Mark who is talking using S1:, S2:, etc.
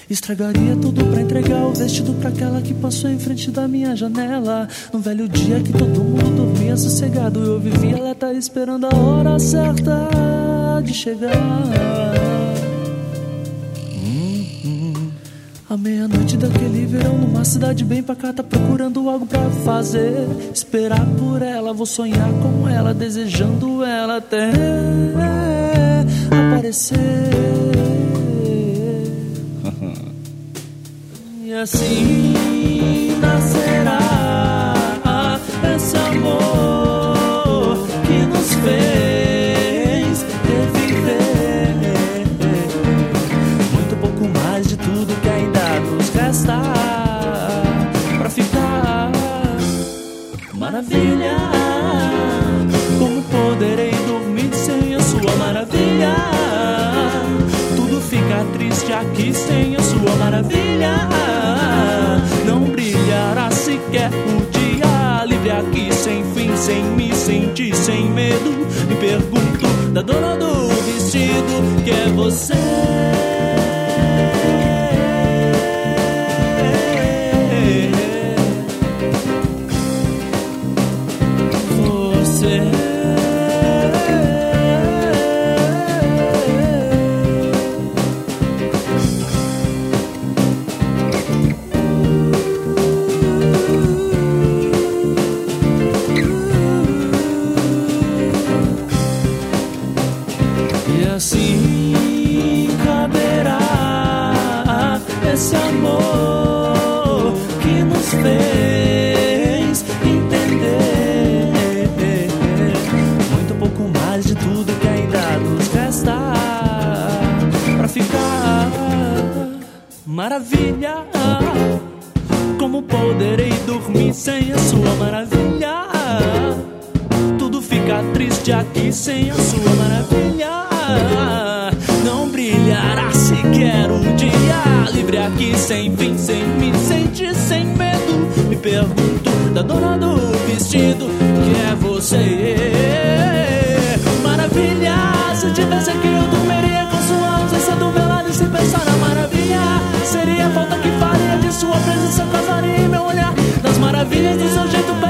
S1: Estragaria tudo pra entregar o vestido pra aquela que passou em frente da minha janela. Num velho dia que todo mundo dormia sossegado, eu vivia alerta esperando a hora certa de chegar. À meia-noite daquele verão, numa cidade bem pacata, procurando algo pra fazer. Esperar por ela, vou sonhar com ela, desejando ela até aparecer. E assim nascerá esse amor que nos fez reviver muito pouco mais de tudo que ainda nos resta pra ficar. Maravilha, como poderei dormir sem a sua maravilha? Tudo fica triste aqui sem a sua maravilha. Não brilhará sequer o dia, livre aqui sem fim, sem me sentir, sem medo. Me pergunto da dona do vestido, que é você. E assim caberá esse amor que nos fez entender muito pouco mais de tudo que ainda nos resta pra ficar. Maravilha, como poderei dormir sem a sua maravilha? Tudo fica triste aqui sem a sua maravilha. Não brilhará sequer um dia, livre aqui sem fim, sem me sentir, sem medo. Me pergunto da dona do vestido, que é você. Maravilha, se tivesse aqui eu dormiria com sua ausência do velado. E se pensar na maravilha, seria a falta que faria de sua presença, causaria em meu olhar. Das maravilhas do seu jeito